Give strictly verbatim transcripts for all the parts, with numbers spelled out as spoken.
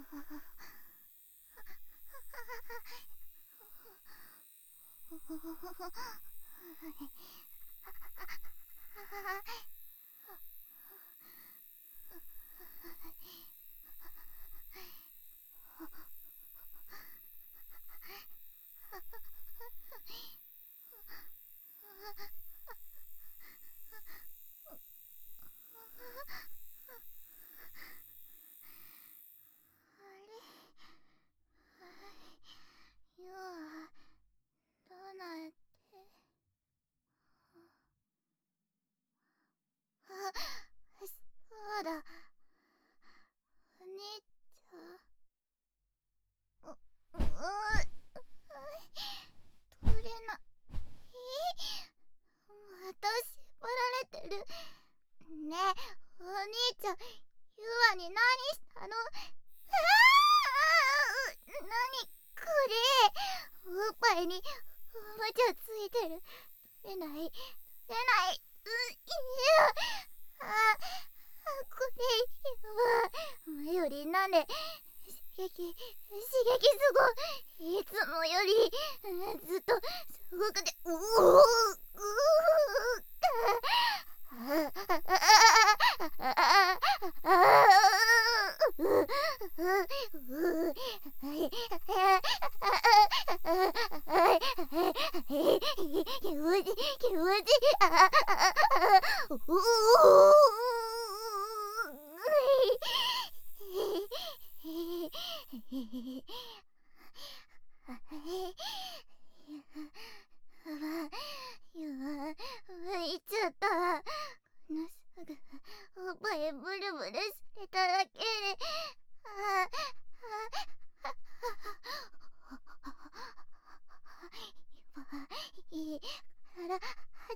ユア、どうなって。あ、そうだ。お兄ちゃん。う、う、取れな、え、また縛られてる。ねえ、お兄ちゃん、ユアに何したの？ああ、なにこれ。おっぱいにおもちゃついてる。取れない、取れない。う、いや、あ、これ、前よりなんで刺激、刺激すごい。いつもよりずっとすごくて、うおー、う気持ち、気持ち、ああ、うおいっちゃった。もうすぐおっぱいブルブルしてただけで、ああ、ああ、いいから熱い。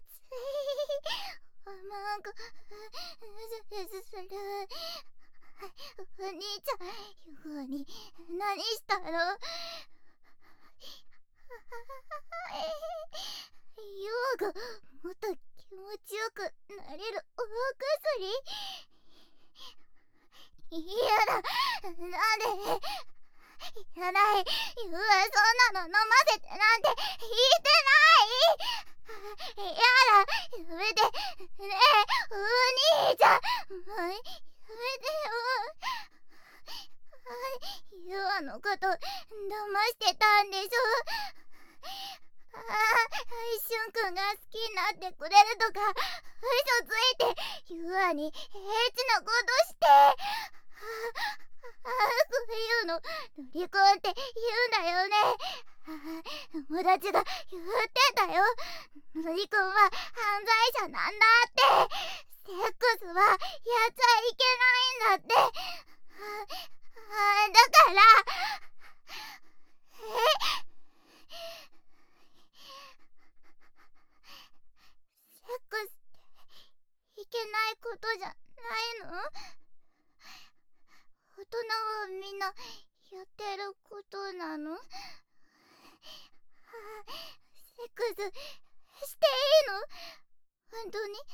なんかズルズルする。お兄ちゃん、ユアに何したの？ユアがもっと気持ちよくなれるお薬？嫌だ、なんで？いらない。ユア、そんなの飲ませてなんて言ってない。やだ、やめて。ねえ、お兄ちゃん、もうやめてよ。ユアのこと騙してたんでしょ。ああ、しゅんくんが好きになってくれるとか嘘ついて、ユアにエッチなことして、ああ、こういうのロリコンって言うんだよね。あ、友達が言ってたよ。ロリコンは犯罪者なんだって。セックスはやっちゃいけないんだって。あ、だから、え、セックスっていけないことじゃないの？大人はみんなやってることなの？セックスしていいの？本当に？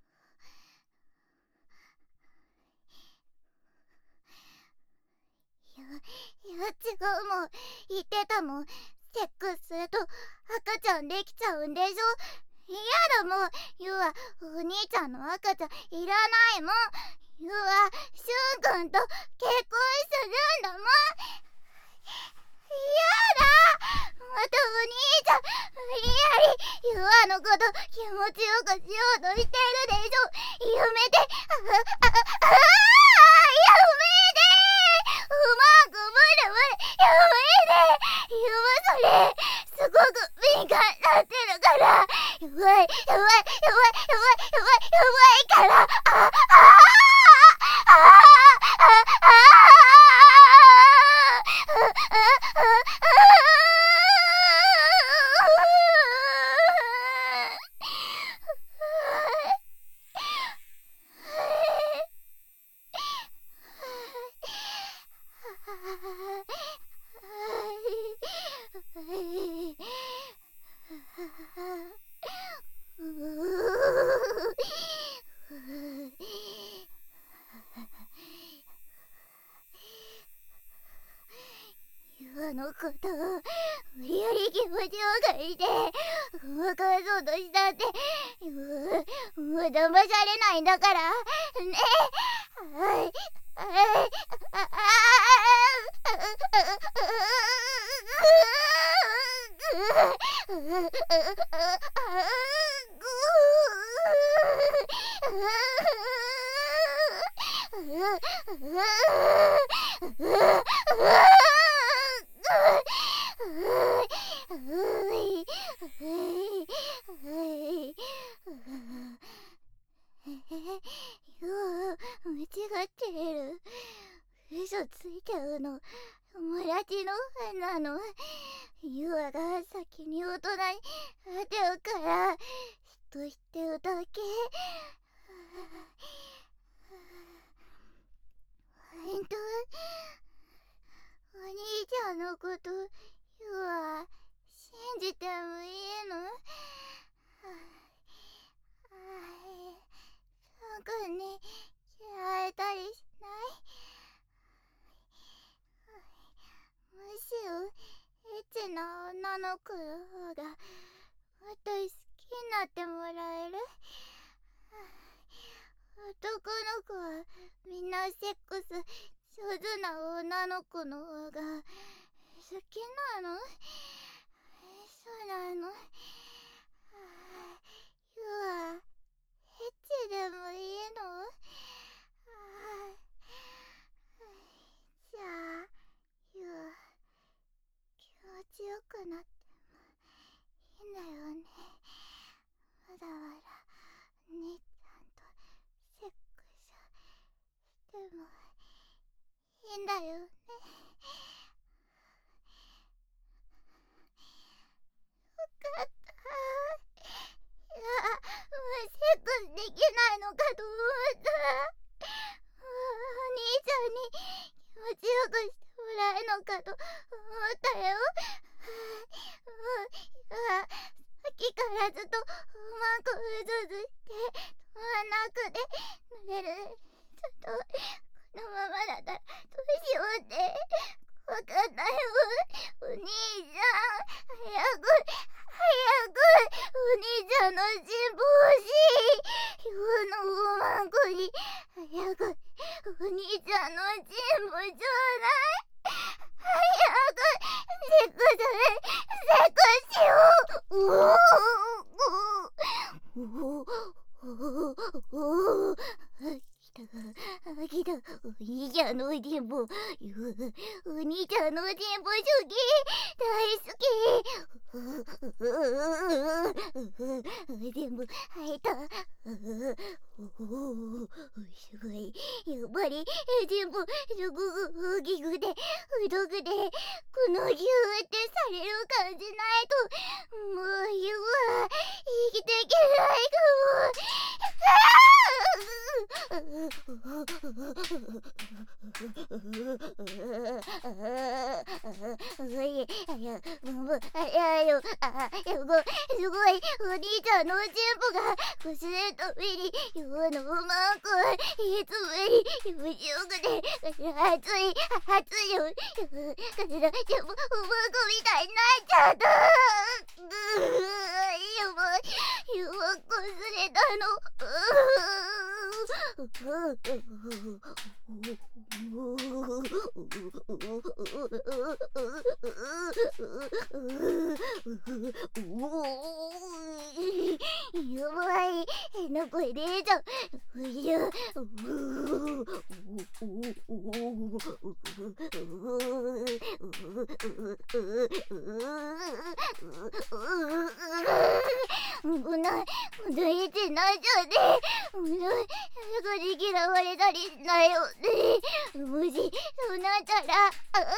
いや、いや違うもん。言ってたもん。セックスすると赤ちゃんできちゃうんでしょ。嫌だもん。ユア、お兄ちゃんの赤ちゃんいらないもん。ユア、シュン君と結婚するんだもん。嫌だ。またお兄ちゃん無理やりユアのこと気持ちよくしようとしてるでしょ。やめて。ああ、ああ、やめて。うまくブルブルやめて。ユア、それすごく敏感になってるから。やばいやばいやばいやばいやばいやばいから。ああ、ああ、ああ、あのことを無理やり気持ちを借りて動かそうとしたって、もうもう騙されないんだからね。はい、あああ間違ってる。嘘ついちゃうの友達のなの。ユアが先に大人になっちゃうからとしてるだけ。ほんとお兄ちゃんのことユア信じてもいいの？サン君に嫌われたりしない？むしろエッチな女の子の方がもっと好きになってもらえる？男の子はみんなセックス上手な女の子の方が好きなの？そうなの？ユアエッチでもいいの？じゃあユア気持ちよくなってもいいんだよね。わざわざ兄ちゃんとセックスしてもいいんだよね。よかった。いや、もうセックスできないのかと思った。お兄ちゃんに気持ちよくしてもらえるのかと思ったよ。さっきからずっとうまくうずうずして止まんなくて濡れる。ちょっとこのままだったらどうしようってわかんないよ。お兄ちゃん早く早くお兄ちゃんの進歩欲しい。今日のうまくに早くお兄ちゃんの進歩ちょうだい。早くセックスセックスしよう。うおおおおお来た来た。お兄ちゃんの進歩、お兄ちゃんの進歩主義大好き。全部入った。おおすごい。やっぱり全部すごく大きくて太くてこのギューってされる感じないともうゆは生きていけないかも。すごいお兄ちゃんの進歩がこすれた上にヨウのうまくいつもよりよしよくて熱い熱いよ。かしらでもうまくみたいになっちゃった。うーやばいよこすれたの。やばい変な声出ちゃう。いやこんなこんなエッチになっちゃってこんな少し嫌われたりしないよね。もしそうなったら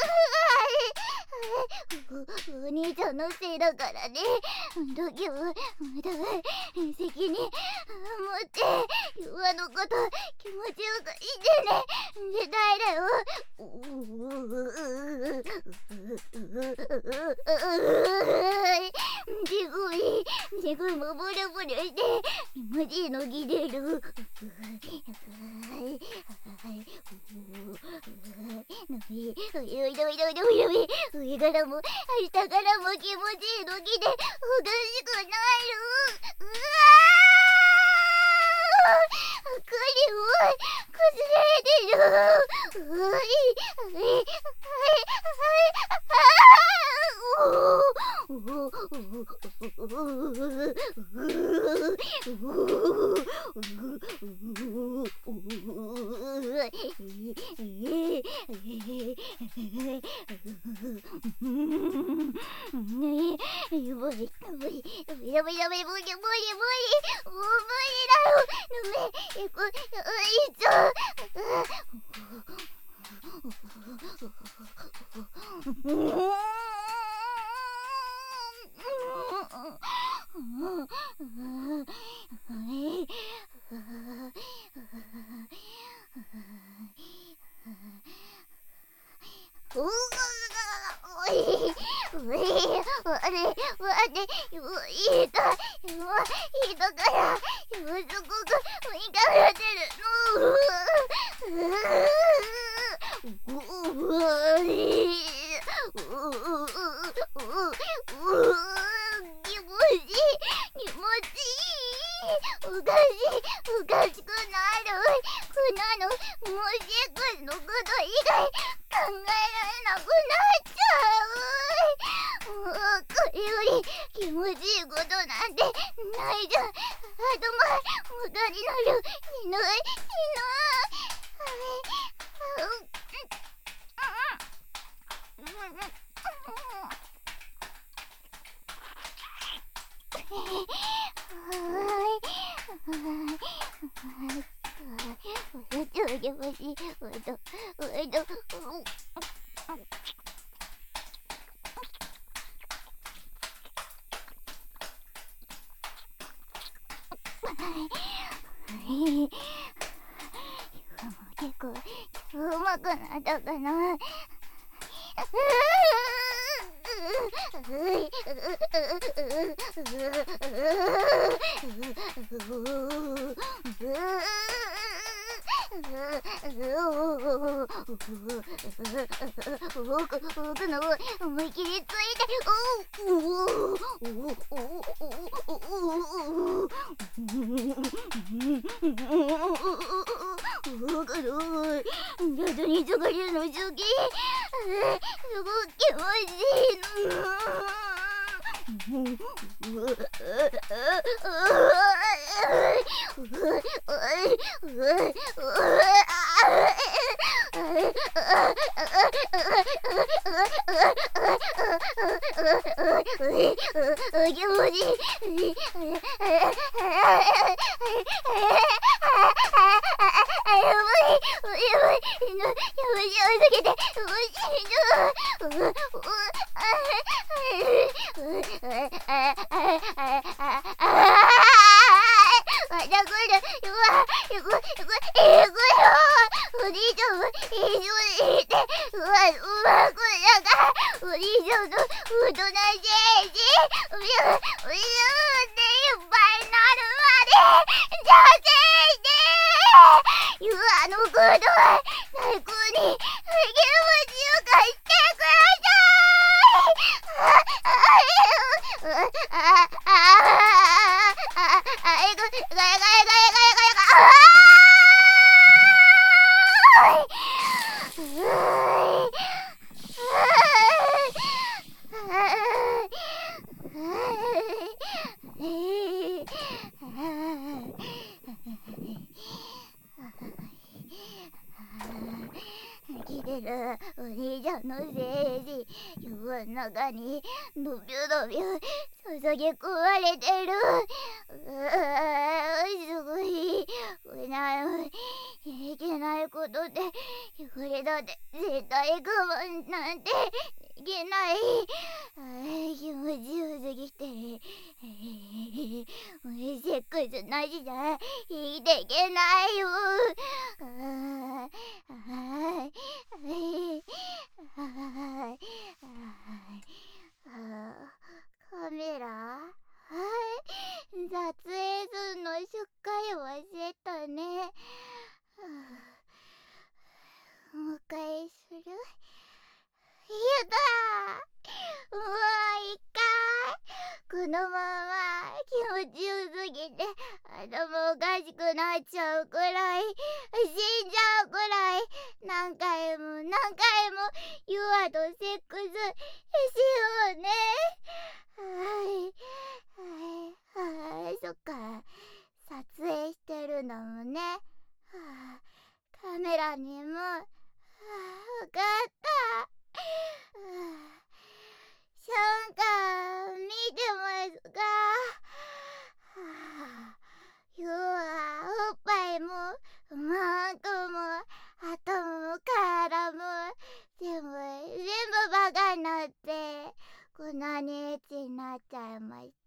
お兄ちゃんのせいだからね。時は責任持ってヨアのこと気持ちよくしてね。絶対だよ。ジグイジグイもブルルブルして気持ちいいのぎれる。上からも下からも気持ちいいのぎでおかしくなる。うわー、これは崩れてる。うい、うい、うい、うい、結構うまくなったかな。奥の思い切りついて、おお徐々に疲れるの好き。すごく気持ちいいの。気持ちいい。お兄ちゃんの精子、世の中にのびゅのびゅ注ぎ込まれてる。うわすごい。これないけないことで、これだって絶対我慢なんていけない。気持ちよすぎて、セックスなしじゃ生きていけないよ。カメラ、はい、さ忘れたね。もう一回する？やだー、もう一回。このまま気持ちよすぎて頭おかしくなっちゃうくらい、死んじゃうくらい、何回も何回もユアとセックスしようね。はいはいはい、そっか、撮影してるんだもんね。はあ、カメラにも、はあ、わかった。はあ、シャンカ見てますか？はあ、ユアおっぱいもマークも頭も体も全部全部バカになってこんなにエッチになっちゃいました。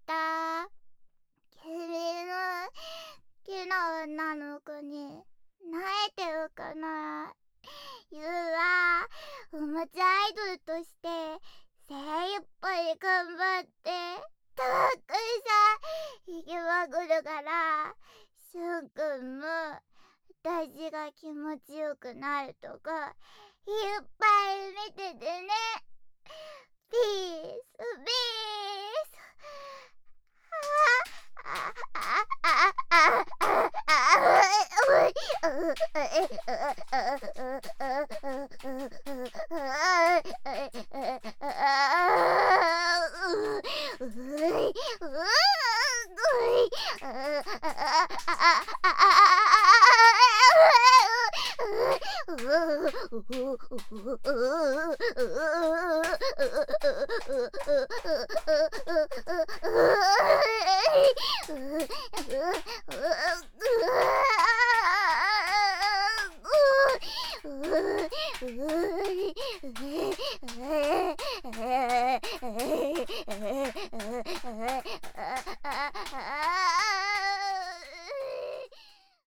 君の好きな女の子に慣れてるかな？ユアおもちゃアイドルとして精一杯頑張ってたくさん弾きまくるから、しゅんくんも私が気持ちよくなるとこいっぱい見ててね。ピースピース。ああああああ